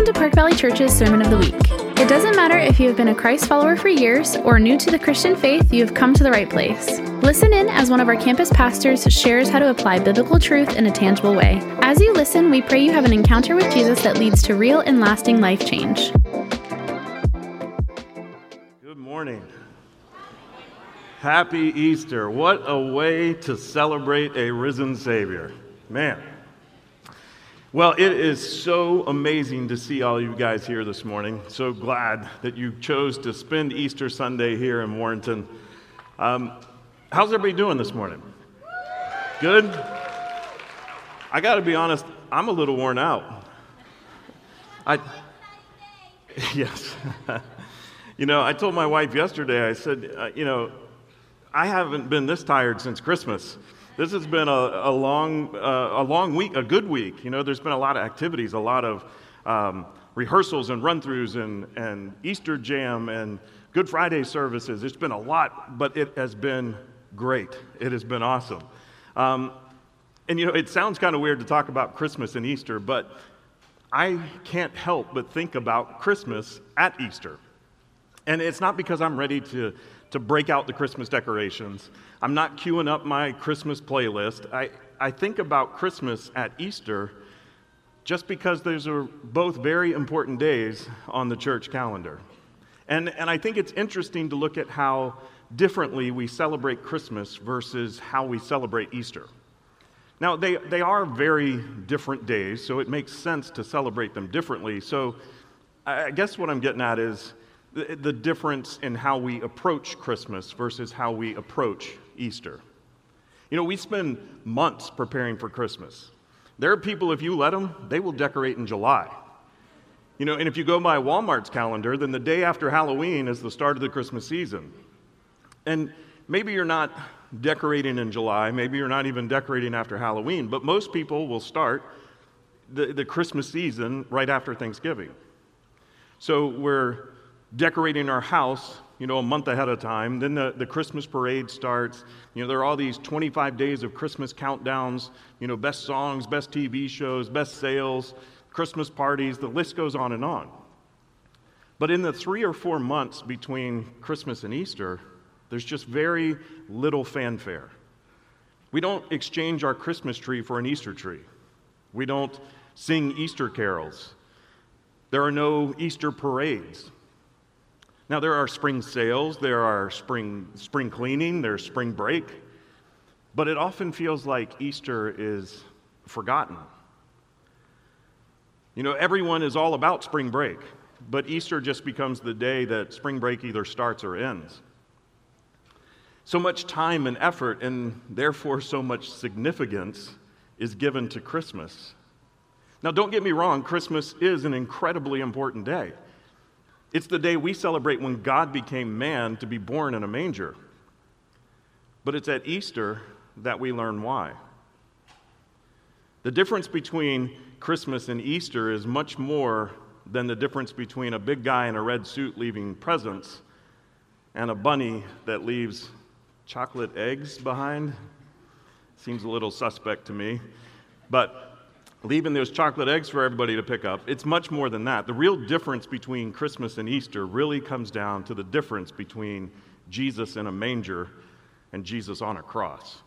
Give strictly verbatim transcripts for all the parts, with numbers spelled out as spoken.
Welcome to Park Valley Church's Sermon of the Week. It doesn't matter if you have been a Christ follower for years or new to the Christian faith, you have come to the right place. Listen in as one of our campus pastors shares how to apply biblical truth in a tangible way. As you listen, we pray you have an encounter with Jesus that leads to real and lasting life change. Good morning. Happy Easter. What a way to celebrate a risen Savior. Man. Well, it is so amazing to see all you guys here this morning. So glad that you chose to spend Easter Sunday here in Warrenton. Um, how's everybody doing this morning? Good? I got to be honest, I'm a little worn out. I, yes. You know, I told my wife yesterday, I said, uh, you know, I haven't been this tired since Christmas. This has been a, a long, uh, a long week, a good week. You know, there's been a lot of activities, a lot of um, rehearsals and run-throughs and, and Easter jam and Good Friday services. It's been a lot, but it has been great. It has been awesome. Um, and, you know, it sounds kind of weird to talk about Christmas and Easter, but I can't help but think about Christmas at Easter. And it's not because I'm ready to, to break out the Christmas decorations. I'm not queuing up my Christmas playlist. I, I think about Christmas at Easter just because those are both very important days on the church calendar. And, and I think it's interesting to look at how differently we celebrate Christmas versus how we celebrate Easter. Now, they, they are very different days, so it makes sense to celebrate them differently. So I guess what I'm getting at is the, the difference in how we approach Christmas versus how we approach Easter. You know, we spend months preparing for Christmas. There are people, if you let them, they will decorate in July. You know, and if you go by Walmart's calendar, then the day after Halloween is the start of the Christmas season. And maybe you're not decorating in July, maybe you're not even decorating after Halloween, but most people will start the, the Christmas season right after Thanksgiving. So we're decorating our house, you know, a month ahead of time. Then the, the Christmas parade starts. You know, there are all these twenty-five days of Christmas countdowns, you know, best songs, best T V shows, best sales, Christmas parties, the list goes on and on. But in the three or four months between Christmas and Easter, there's just very little fanfare. We don't exchange our Christmas tree for an Easter tree. We don't sing Easter carols. There are no Easter parades. Now, there are spring sales, there are spring spring cleaning, there's spring break, but it often feels like Easter is forgotten. You know, everyone is all about spring break, but Easter just becomes the day that spring break either starts or ends. So much time and effort, and therefore so much significance, is given to Christmas. Now, don't get me wrong, Christmas is an incredibly important day. It's the day we celebrate when God became man to be born in a manger. But it's at Easter that we learn why. The difference between Christmas and Easter is much more than the difference between a big guy in a red suit leaving presents and a bunny that leaves chocolate eggs behind. Seems a little suspect to me. But leaving those chocolate eggs for everybody to pick up, it's much more than that. The real difference between Christmas and Easter really comes down to the difference between Jesus in a manger and Jesus on a cross.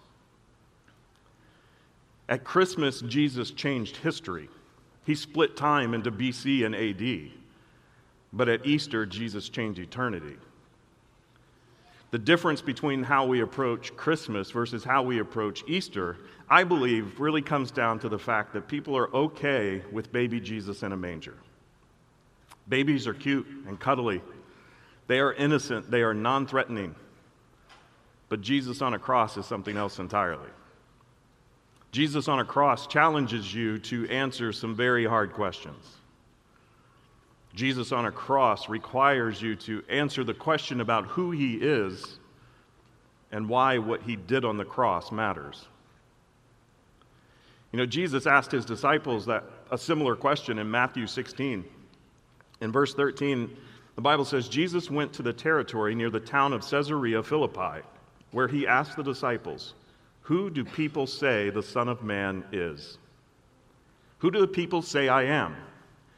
At Christmas, Jesus changed history. He split time into B C and A D. But at Easter, Jesus changed eternity. The difference between how we approach Christmas versus how we approach Easter, I believe, really comes down to the fact that people are okay with baby Jesus in a manger. Babies are cute and cuddly. They are innocent. They are non-threatening. But Jesus on a cross is something else entirely. Jesus on a cross challenges you to answer some very hard questions. Jesus on a cross requires you to answer the question about who he is and why what he did on the cross matters. You know, Jesus asked his disciples that a similar question in Matthew sixteen. In verse thirteen, the Bible says, Jesus went to the territory near the town of Caesarea Philippi, where he asked the disciples, "Who do people say the Son of Man is? Who do the people say I am?"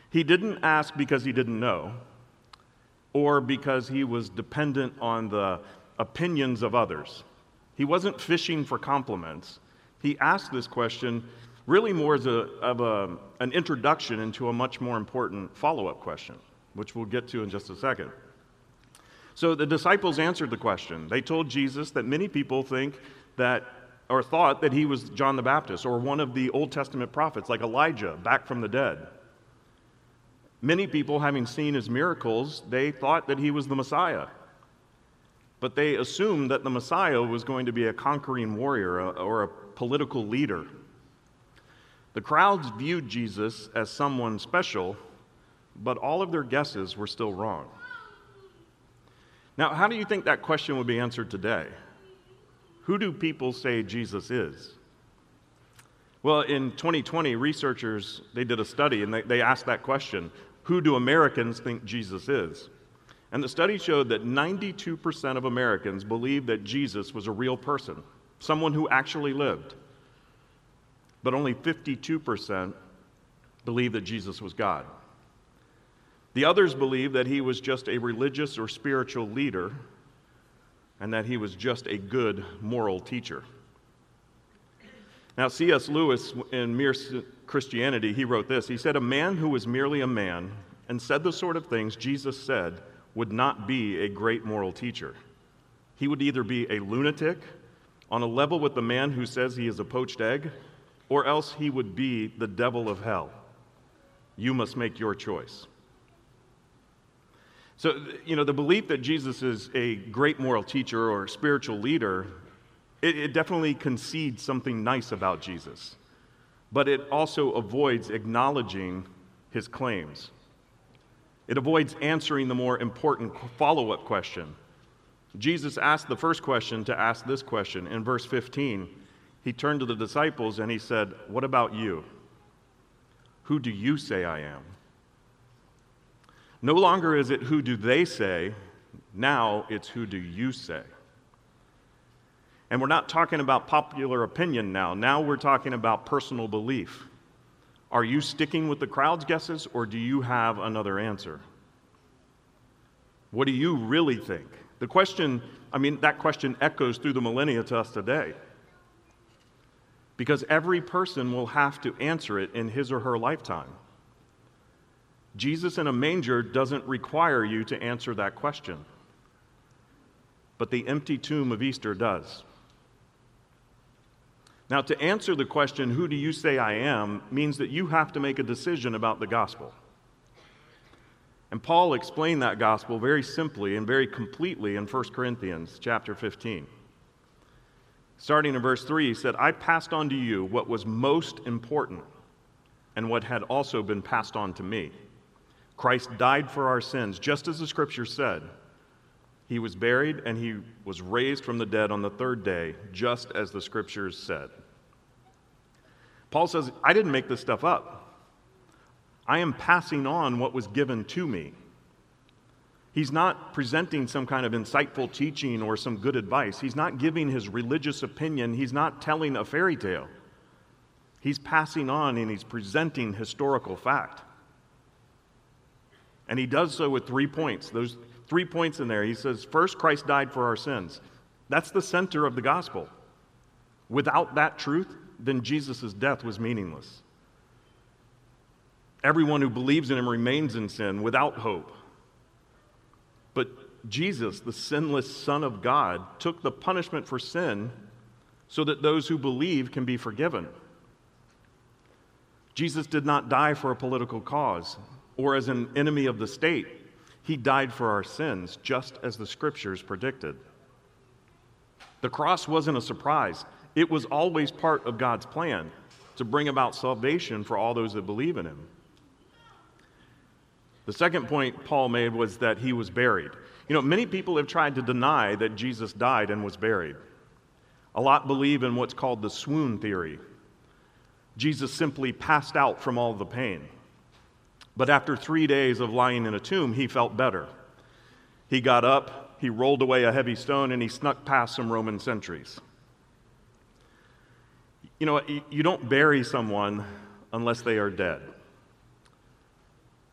He didn't ask because he didn't know, or because he was dependent on the opinions of others. He wasn't fishing for compliments. He asked this question really more as a, of a, an introduction into a much more important follow-up question, which we'll get to in just a second. So the disciples answered the question. They told Jesus that many people think that, or thought that he was John the Baptist, or one of the Old Testament prophets, like Elijah, back from the dead. Many people, having seen his miracles, they thought that he was the Messiah. But they assumed that the Messiah was going to be a conquering warrior or a political leader. The crowds viewed Jesus as someone special, but all of their guesses were still wrong. Now, how do you think that question would be answered today? Who do people say Jesus is? Well, in twenty twenty, researchers, they did a study and they, they asked that question. Who do Americans think Jesus is? And the study showed that ninety-two percent of Americans believed that Jesus was a real person, someone who actually lived. But only fifty-two percent believed that Jesus was God. The others believed that he was just a religious or spiritual leader and that he was just a good moral teacher. Now, C S Lewis, in Mere Christianity, he wrote this. He said, "A man who was merely a man and said the sort of things Jesus said would not be a great moral teacher. He would either be a lunatic on a level with the man who says he is a poached egg, or else he would be the devil of hell. You must make your choice." So, you know, the belief that Jesus is a great moral teacher or spiritual leader, it, it definitely concedes something nice about Jesus, but it also avoids acknowledging his claims. It avoids answering the more important follow-up question. Jesus asked the first question to ask this question. In verse fifteen, he turned to the disciples and he said, "What about you? Who do you say I am?" No longer is it who do they say, now it's who do you say. And we're not talking about popular opinion now. Now we're talking about personal belief. Are you sticking with the crowd's guesses, or do you have another answer? What do you really think? The question, I mean, that question echoes through the millennia to us today. Because every person will have to answer it in his or her lifetime. Jesus in a manger doesn't require you to answer that question. But the empty tomb of Easter does. Now, to answer the question, who do you say I am, means that you have to make a decision about the gospel. And Paul explained that gospel very simply and very completely in First Corinthians chapter fifteen. Starting in verse three, he said, "I passed on to you what was most important and what had also been passed on to me. Christ died for our sins, just as the Scripture said. He was buried, and he was raised from the dead on the third day, just as the Scriptures said." Paul says, I didn't make this stuff up. I am passing on what was given to me. He's not presenting some kind of insightful teaching or some good advice. He's not giving his religious opinion. He's not telling a fairy tale. He's passing on and he's presenting historical fact. And he does so with three points. Those three points in there. He says, first, Christ died for our sins. That's the center of the gospel. Without that truth, then Jesus' death was meaningless. Everyone who believes in him remains in sin without hope. But Jesus, the sinless Son of God, took the punishment for sin so that those who believe can be forgiven. Jesus did not die for a political cause or as an enemy of the state. He died for our sins, just as the Scriptures predicted. The cross wasn't a surprise. It was always part of God's plan to bring about salvation for all those that believe in him. The second point Paul made was that he was buried. You know, many people have tried to deny that Jesus died and was buried. A lot believe in what's called the swoon theory. Jesus simply passed out from all the pain. But after three days of lying in a tomb, he felt better. He got up, he rolled away a heavy stone, and he snuck past some Roman sentries. You know, you don't bury someone unless they are dead.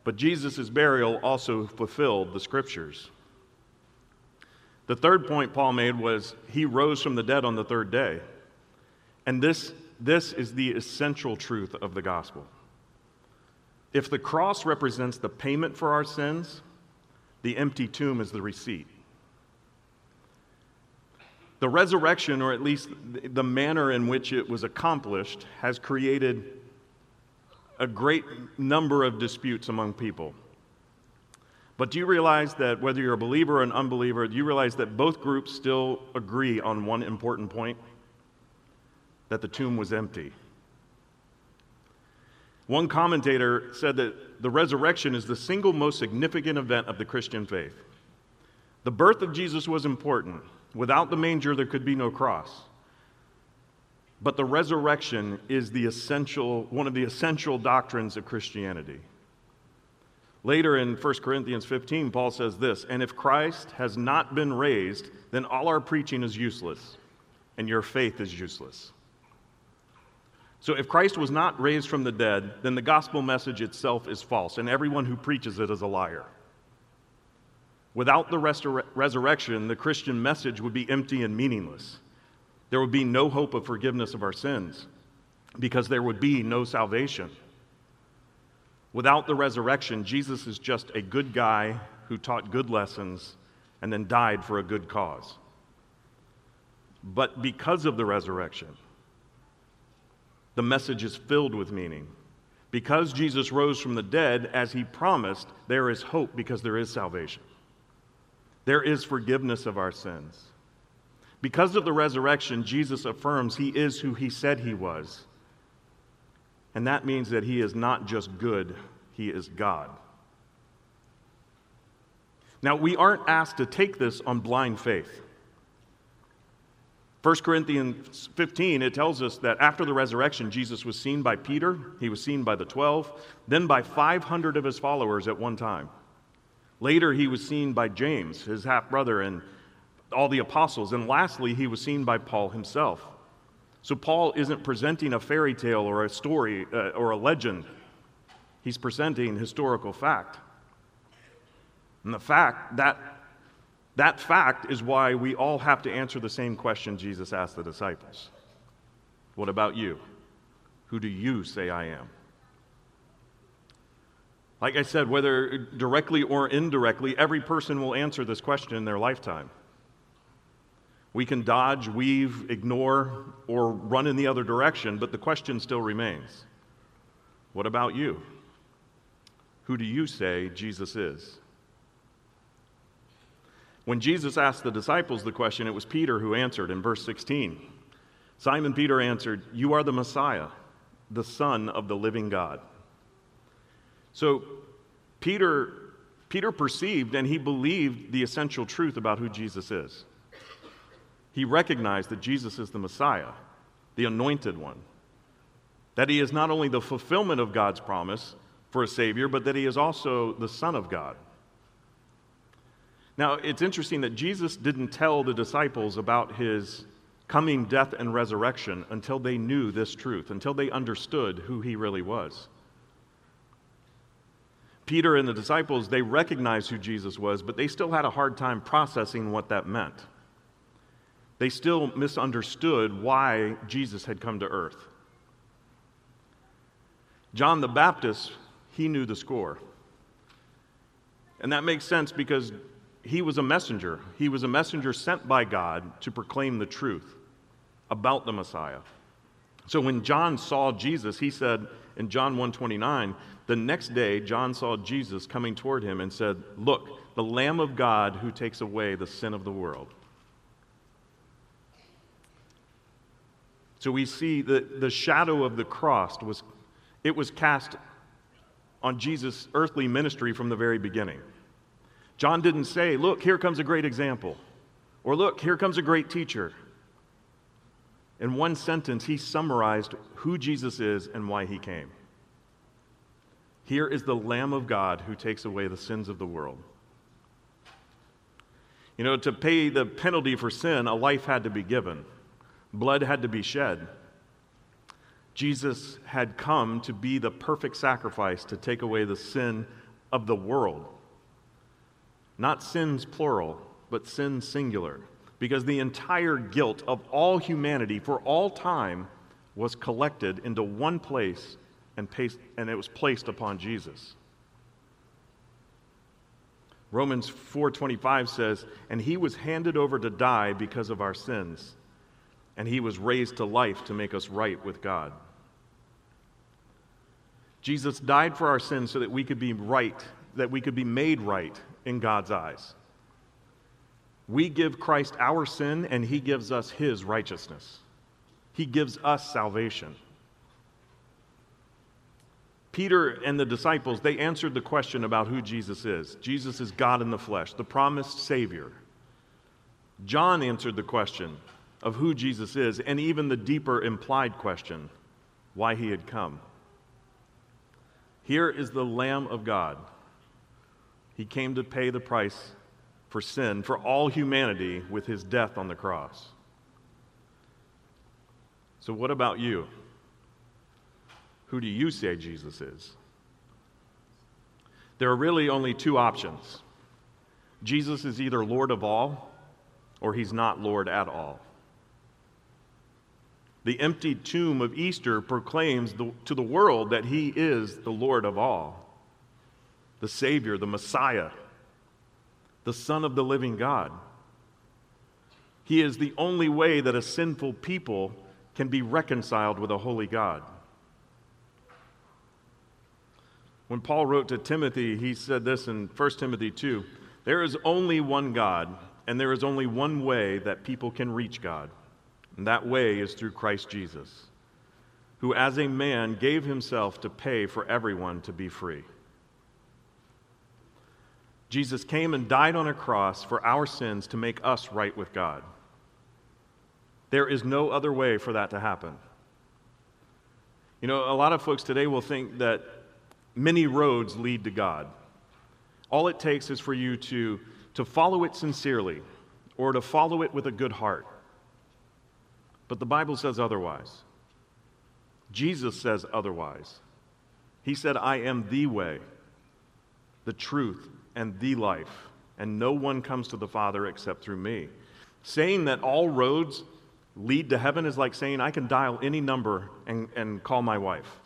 But Jesus' burial also fulfilled the Scriptures. The third point Paul made was he rose from the dead on the third day. And this, this is the essential truth of the gospel. If the cross represents the payment for our sins, the empty tomb is the receipt. The resurrection, or at least the manner in which it was accomplished, has created a great number of disputes among people. But do you realize that whether you're a believer or an unbeliever, do you realize that both groups still agree on one important point? That the tomb was empty. One commentator said that the resurrection is the single most significant event of the Christian faith. The birth of Jesus was important. Without the manger, there could be no cross. But the resurrection is the essential, one of the essential doctrines of Christianity. Later in First Corinthians fifteen, Paul says this, "And if Christ has not been raised, then all our preaching is useless, and your faith is useless." So if Christ was not raised from the dead, then the gospel message itself is false, and everyone who preaches it is a liar. Without the resur- resurrection, the Christian message would be empty and meaningless. There would be no hope of forgiveness of our sins, because there would be no salvation. Without the resurrection, Jesus is just a good guy who taught good lessons and then died for a good cause. But because of the resurrection, the message is filled with meaning. Because Jesus rose from the dead, as he promised, there is hope because there is salvation. There is forgiveness of our sins. Because of the resurrection, Jesus affirms he is who he said he was. And that means that he is not just good, he is God. Now, we aren't asked to take this on blind faith. First Corinthians fifteen, it tells us that after the resurrection, Jesus was seen by Peter, he was seen by the twelve, then by five hundred of his followers at one time. Later, he was seen by James, his half-brother, and all the apostles. And lastly, he was seen by Paul himself. So Paul isn't presenting a fairy tale or a story uh, or a legend. He's presenting historical fact. And the fact, that, that fact is why we all have to answer the same question Jesus asked the disciples. What about you? Who do you say I am? Like I said, whether directly or indirectly, every person will answer this question in their lifetime. We can dodge, weave, ignore, or run in the other direction, but the question still remains. What about you? Who do you say Jesus is? When Jesus asked the disciples the question, it was Peter who answered in verse sixteen. Simon Peter answered, "You are the Messiah, the Son of the living God." So Peter, Peter perceived and he believed the essential truth about who Jesus is. He recognized that Jesus is the Messiah, the anointed one, that he is not only the fulfillment of God's promise for a Savior, but that he is also the Son of God. Now, it's interesting that Jesus didn't tell the disciples about his coming death and resurrection until they knew this truth, until they understood who he really was. Peter and the disciples, they recognized who Jesus was, but they still had a hard time processing what that meant. They still misunderstood why Jesus had come to earth. John the Baptist, he knew the score. And that makes sense because he was a messenger. He was a messenger sent by God to proclaim the truth about the Messiah. So when John saw Jesus, he said in John one twenty-nine, the next day John saw Jesus coming toward him and said, "Look, the Lamb of God who takes away the sin of the world." So we see that the shadow of the cross was, it was cast on Jesus' earthly ministry from the very beginning. John didn't say, "Look, here comes a great example," or "Look, here comes a great teacher." In one sentence, he summarized who Jesus is and why he came. Here is the Lamb of God who takes away the sins of the world. You know, to pay the penalty for sin, a life had to be given. Blood had to be shed. Jesus had come to be the perfect sacrifice to take away the sin of the world. Not sins plural, but sins singular. Because the entire guilt of all humanity for all time was collected into one place and, paste, and it was placed upon Jesus. Romans four twenty-five says, "And he was handed over to die because of our sins, and he was raised to life to make us right with God." Jesus died for our sins so that we could be right, that we could be made right in God's eyes. We give Christ our sin, and he gives us his righteousness. He gives us salvation. Peter and the disciples, they answered the question about who Jesus is. Jesus is God in the flesh, the promised Savior. John answered the question of who Jesus is, and even the deeper implied question, why he had come. Here is the Lamb of God. He came to pay the price for sin, for all humanity, with his death on the cross. So what about you? Who do you say Jesus is? There are really only two options. Jesus is either Lord of all, or he's not Lord at all. The empty tomb of Easter proclaims the, to the world that he is the Lord of all, the Savior, the Messiah, the Son of the living God. He is the only way that a sinful people can be reconciled with a holy God. When Paul wrote to Timothy, he said this in First Timothy two, "There is only one God, and there is only one way that people can reach God, and that way is through Christ Jesus, who as a man gave himself to pay for everyone to be free." Jesus came and died on a cross for our sins to make us right with God. There is no other way for that to happen. You know, a lot of folks today will think that many roads lead to God. All it takes is for you to, to follow it sincerely or to follow it with a good heart. But the Bible says otherwise. Jesus says otherwise. He said, "I am the way, the truth, and the life, and no one comes to the Father except through me." Saying that all roads lead to heaven is like saying I can dial any number and, and call my wife.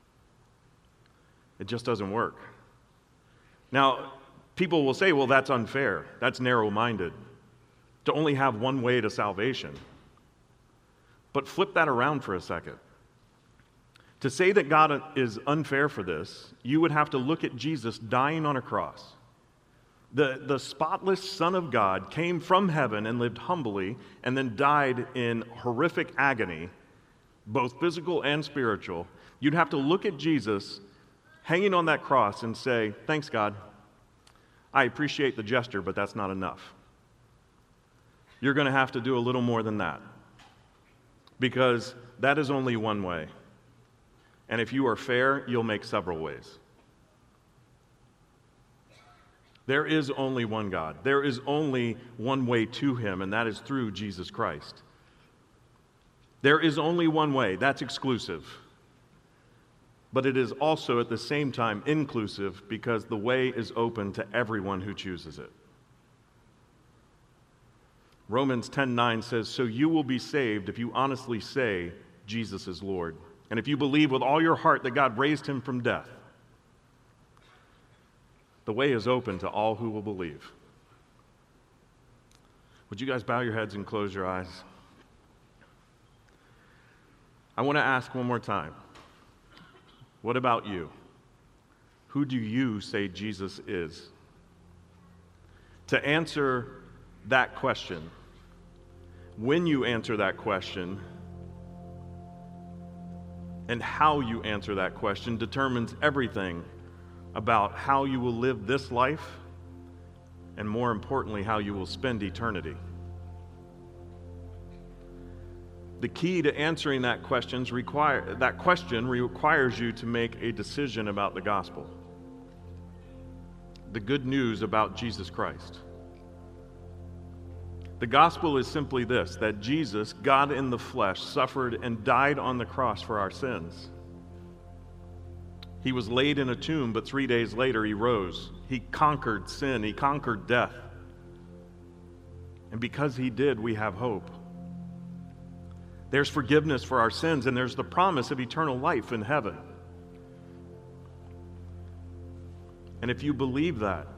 It just doesn't work. Now, people will say, well, that's unfair. That's narrow-minded, to only have one way to salvation. But flip that around for a second. To say that God is unfair for this, you would have to look at Jesus dying on a cross. The, the spotless Son of God came from heaven and lived humbly and then died in horrific agony, both physical and spiritual. You'd have to look at Jesus hanging on that cross and say, "Thanks, God. I appreciate the gesture, but that's not enough. You're going to have to do a little more than that, because that is only one way. And if you are fair, you'll make several ways." There is only one God. There is only one way to him, and that is through Jesus Christ. There is only one way. That's exclusive. But it is also at the same time inclusive, because the way is open to everyone who chooses it. Romans ten nine says, "So you will be saved if you honestly say Jesus is Lord, and if you believe with all your heart that God raised him from death." The way is open to all who will believe. Would you guys bow your heads and close your eyes? I want to ask one more time. What about you? Who do you say Jesus is? To answer that question, when you answer that question, and how you answer that question determines everything about how you will live this life, and more importantly, how you will spend eternity. The key to answering that questions require that question requires you to make a decision about the gospel, the good news about Jesus Christ. The gospel is simply this: that Jesus, God in the flesh, suffered and died on the cross for our sins. He was laid in a tomb, but three days later he rose. He conquered sin. He conquered death. And because he did, we have hope. There's forgiveness for our sins, and there's the promise of eternal life in heaven. And if you believe that,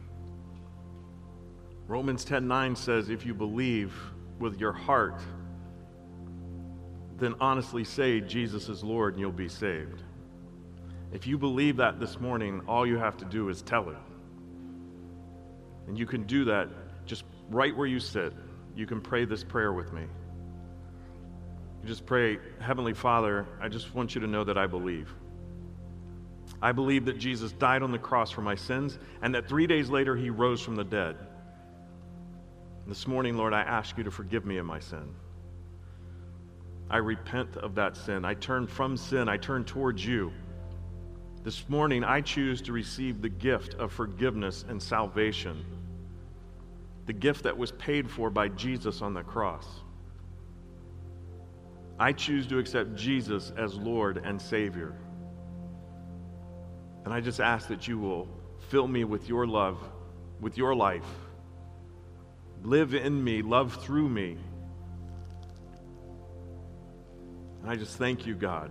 Romans ten nine says, if you believe with your heart, then honestly say Jesus is Lord and you'll be saved. If you believe that this morning, all you have to do is tell it. And you can do that just right where you sit. You can pray this prayer with me. You just pray, Heavenly Father, I just want you to know that I believe. I believe that Jesus died on the cross for my sins and that three days later he rose from the dead. This morning, Lord, I ask you to forgive me of my sin. I repent of that sin. I turn from sin. I turn towards you. This morning, I choose to receive the gift of forgiveness and salvation, the gift that was paid for by Jesus on the cross. I choose to accept Jesus as Lord and Savior. And I just ask that you will fill me with your love, with your life. Live in me, love through me. And I just thank you, God.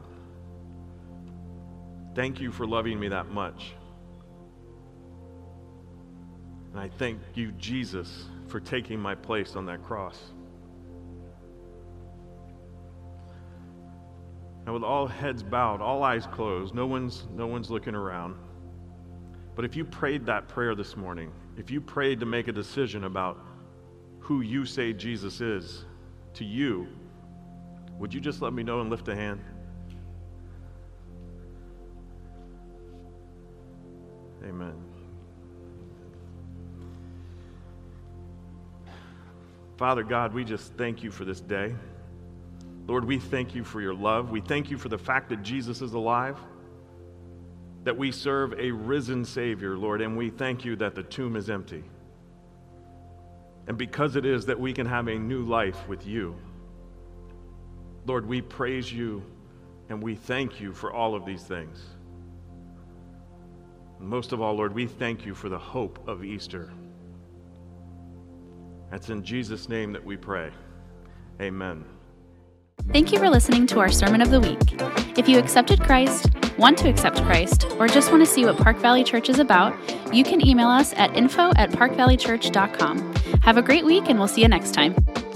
Thank you for loving me that much. And I thank you, Jesus, for taking my place on that cross. And with all heads bowed, all eyes closed, no one's, no one's looking around. But if you prayed that prayer this morning, if you prayed to make a decision about who you say Jesus is to you, would you just let me know and lift a hand? Amen. Father God, we just thank you for this day. Lord, we thank you for your love. We thank you for the fact that Jesus is alive, that we serve a risen Savior, Lord, and we thank you that the tomb is empty. And because it is, that we can have a new life with you. Lord, we praise you and we thank you for all of these things. And most of all, Lord, we thank you for the hope of Easter. That's in Jesus' name that we pray. Amen. Thank you for listening to our Sermon of the Week. If you accepted Christ, want to accept Christ, or just want to see what Park Valley Church is about, you can email us at info at park valley church dot com. Have a great week, and we'll see you next time.